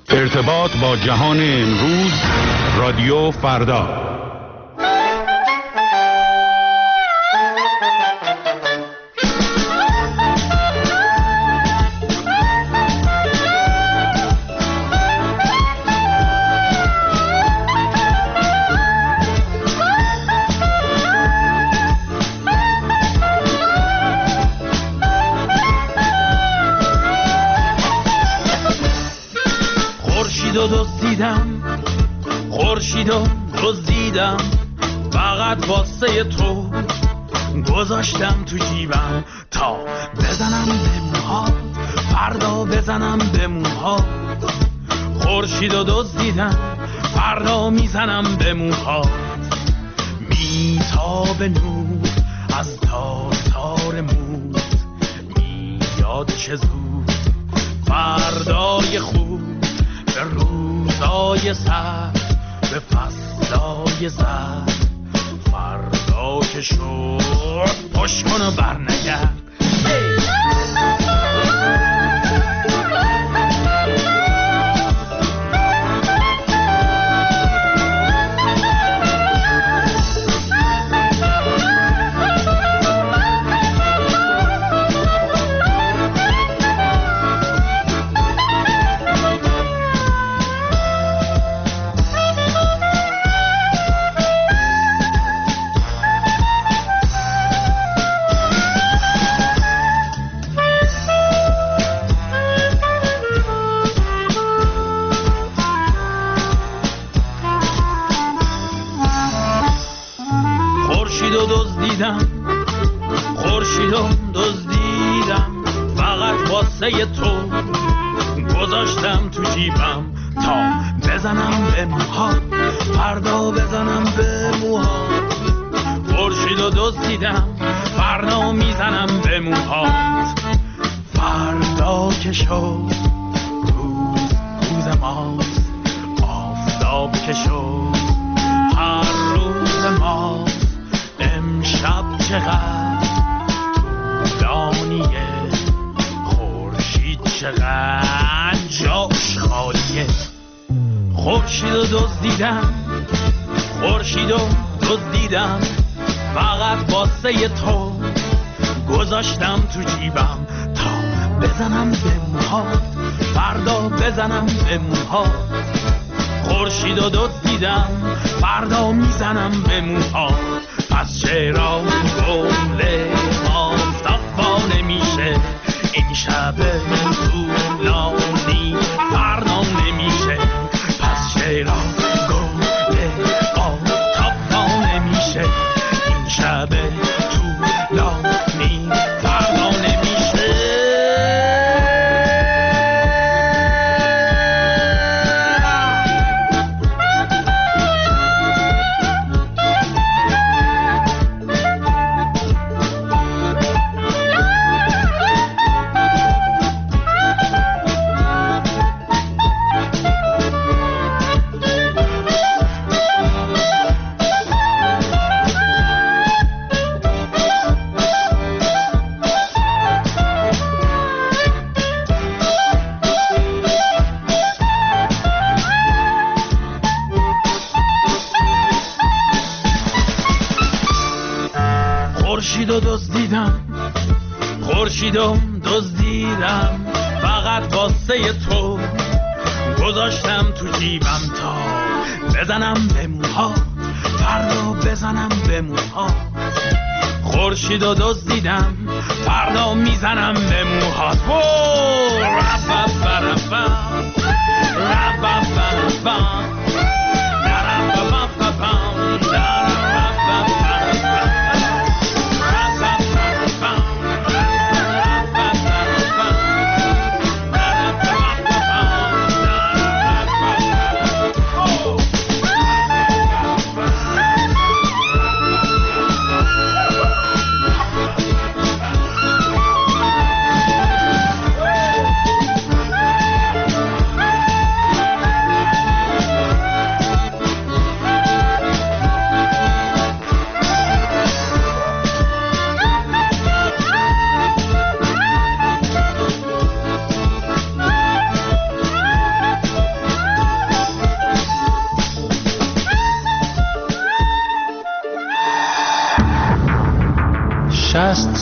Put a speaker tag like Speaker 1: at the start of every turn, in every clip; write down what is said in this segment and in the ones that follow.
Speaker 1: ارتباط با جهان امروز، رادیو فردا.
Speaker 2: خورشیدو دزدیدم فقط واسه تو، گذاشتم تو جیبم تا بزنم به موهات، فردا بزنم به موهات. خورشیدو دزدیدم فردا میزنم به موهات، میتابه نور از تار موت، میاد چه زود فردای خوب، به روزای سرد، به فصلای زرد. فردا که شد پشت کن و برنگرد. خورشیدو دزدیدم فقط واسه تو، گذاشتم تو جیبم تا بزنم به موهات، فردا بزنم به موهات. خورشیدو دزدیدم فردا میزنم به موهات، فردا که شد روز ماست، آفتاب که شد هر روز ماست. امشب چقدر طولانیه، خورشید چقدر جاش خالیه. خورشیدو دزدیدم فقط واسه تو، گذاشتم تو جیبم تا بزنم به موهات، فردا بزنم به موهات. خورشیدو دزدیدم فردا میزنم به موهات. پس چرا گل آفتاب نمیشه، این شب طولانی فردا نمیشه. پس چرا گل آفتاب نمیشه، این شب طولانی فردا نمیشه. خورشیدو دزدیدم فقط واسه تو، گذاشتم تو جیبم تا بزنم به موهات، فردا بزنم به موهات. خورشیدو دزدیدم فردا میزنم به موهات.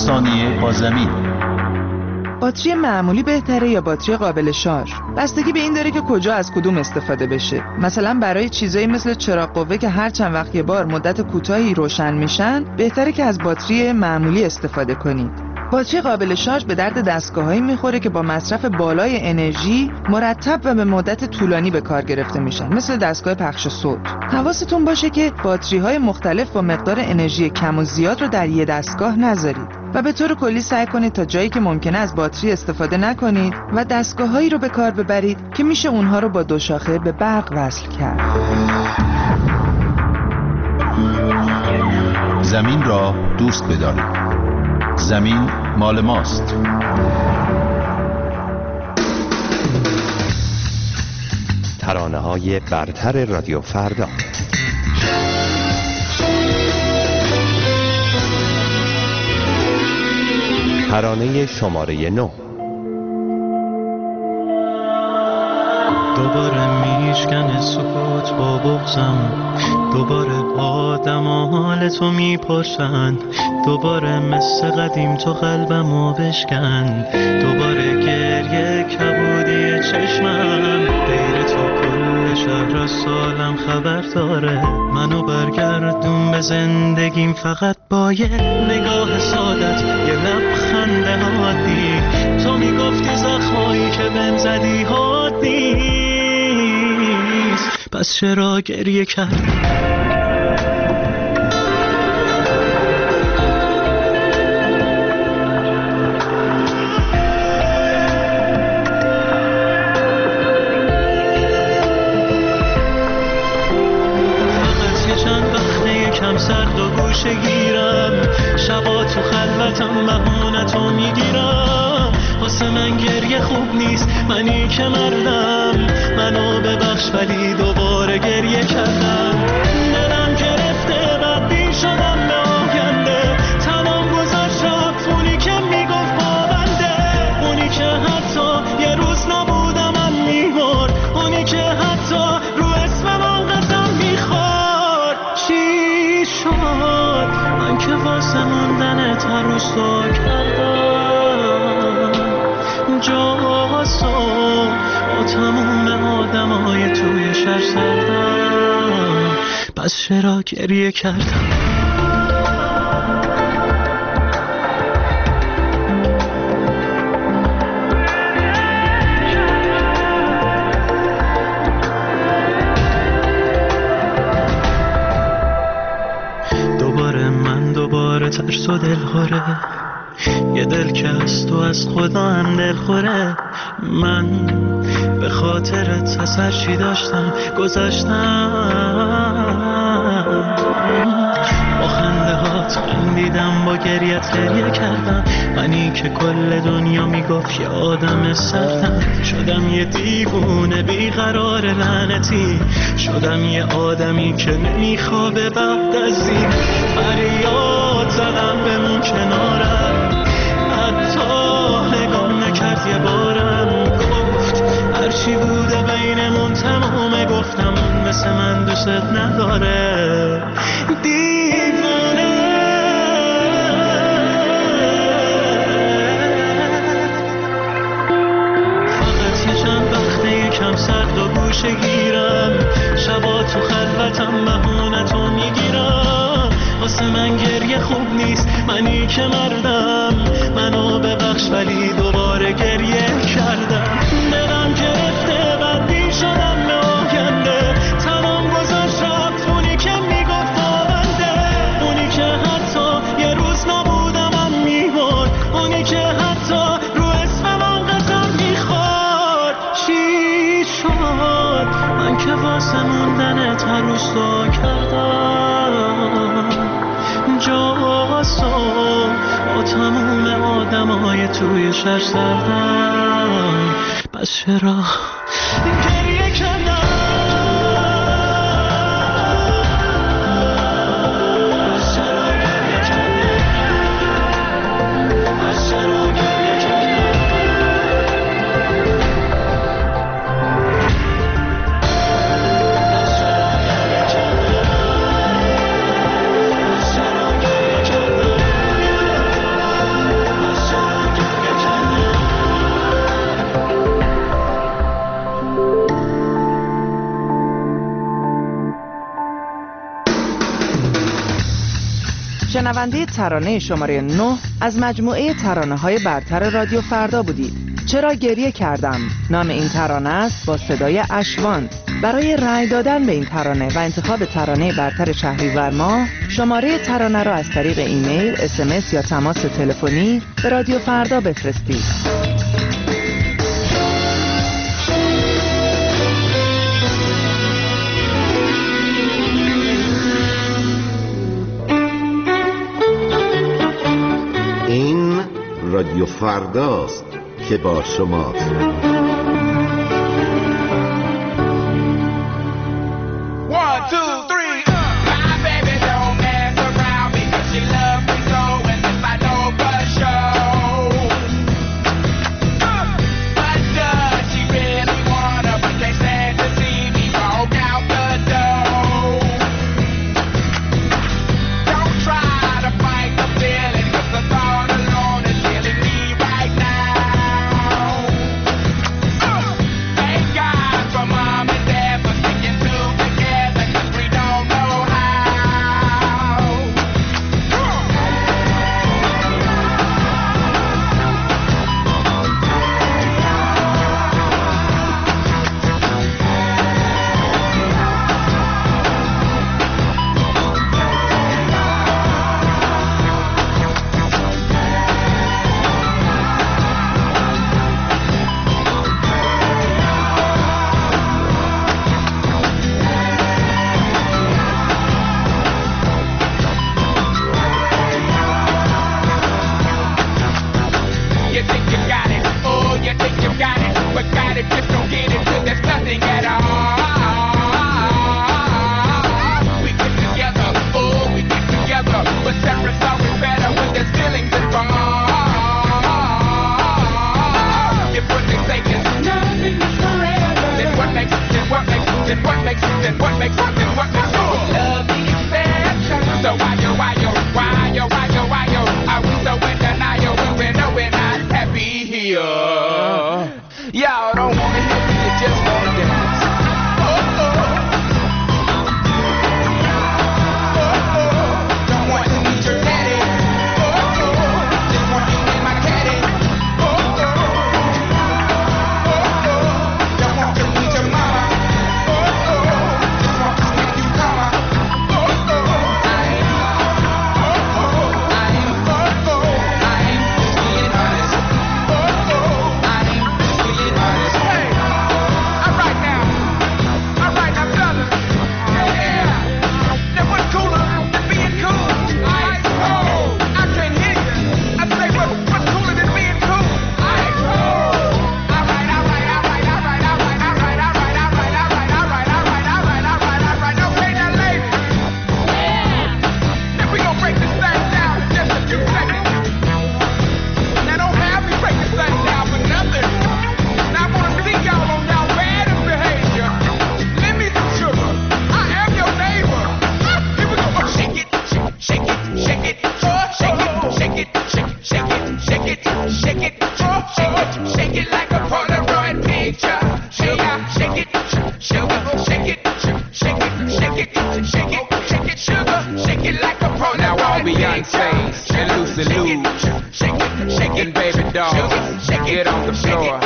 Speaker 3: ثانیه با زمین.
Speaker 4: باتری معمولی بهتره یا باتری قابل شارژ؟ بستگی به این داره که کجا از کدوم استفاده بشه. مثلا برای چیزایی مثل چراغ قوه که هر چند وقت یه بار مدت کوتاهی روشن میشن، بهتره که از باتری معمولی استفاده کنید. باتری قابل شارژ به درد دستگاهایی میخوره که با مصرف بالای انرژی مرتب و به مدت طولانی به کار گرفته میشن، مثل دستگاه پخش صوت. حواستون باشه که باتری‌های مختلف با مقدار انرژی کم و زیاد رو در یه دستگاه نذارید و به طور کلی سعی کنید تا جایی که ممکنه از باتری استفاده نکنید و دستگاهایی رو به کار ببرید که میشه اونها رو با دو شاخه به برق وصل کرد.
Speaker 3: زمین را دوست بدارید. زمین مال ماست.
Speaker 5: ترانه‌های برتر رادیو فردا. ترانه شماره 9.
Speaker 2: دوباره میشکنه سکوت با بغضم، دوباره آدم و حال تو میپرسن، دوباره مثل قدیم تو قلبمو بشکن، دوباره گریه کبودی چشمم، غیر تو کل شهر از سالم خبر داره، منو برگردون به زندگیم فقط با یه نگاه سادت، یه لبخند عادی. تو میگفتی زخمایی که بهم زدی حاد نیست، پس چرا گریه کردی؟ سرد و گوشه گیرم، شبا تو خلوتم بهونتو میگیرم، واسه من گریه خوب نیست، منی که مردم، منو ببخش ولی دوباره گریه کردم، دلم گرفته بدبین شدم به آینده، تنم گذاشت رفت اونی که میگفت با بنده، اونی که حتی یه روز نبودم من میمرد، اونی که حتی رو اسمم قسم میخورد. چی شد من که واسه موندنت هر روز تو کردم جاسو با تموم آدمای توی شهر سردم، پس چرا گریه کردم؟ ترس و دلخوره، یه دل که از تو از خدا هم دلخوره، من به خاطرت از هر چی داشتم گذاشتم، با خنده هات خندیدم، با گریت گریه کردم، منی که کل دنیا میگفت یه آدم سردم، شدم یه دیوونه بیقرار لعنتی، شدم یه آدمی که نمیخوابه بعد از این، فریاد زدم بمون کنارم، حتی نگاه نکرد یه بارم، گفت هرچی بوده بینمون تمومه، گفتم اون مثل من دوست نداره، دیوونه. فقط یه چند وقته یکم سرد و گوشه گیرم، شبا تو خلوتم بهونتو میگیرم، واسه من گریه خوب نیست، منی که مردم، منو ببخش ولی دوباره گریه کردم، دلم گرفته بدبین شدم به آینده، تنم گذاشت رفت اونی که میگفت با بنده، اونی که حتی یه روز نبودم من میمرد، اونی که حتی رو اسمم قسم میخورد. چی شد من که واسه موندنت هر روز تو کردم جاسو با تموم آدمای توی شهر سردم، پس چرا گریه کردم؟
Speaker 4: شنونده ترانه شماره 9 از مجموعه ترانه‌های برتر رادیو فردا بودید. چرا گریه کردم نام این ترانه است با صدای اشوان. برای رأی دادن به این ترانه و انتخاب ترانه برتر شهریور ماه شماره ترانه را از طریق ایمیل، SMS یا تماس تلفنی به رادیو فردا بفرستید.
Speaker 6: این رادیو فرداست که با شماست.
Speaker 7: Beyonce and Lucy Liu and Baby Doll, get on the floor.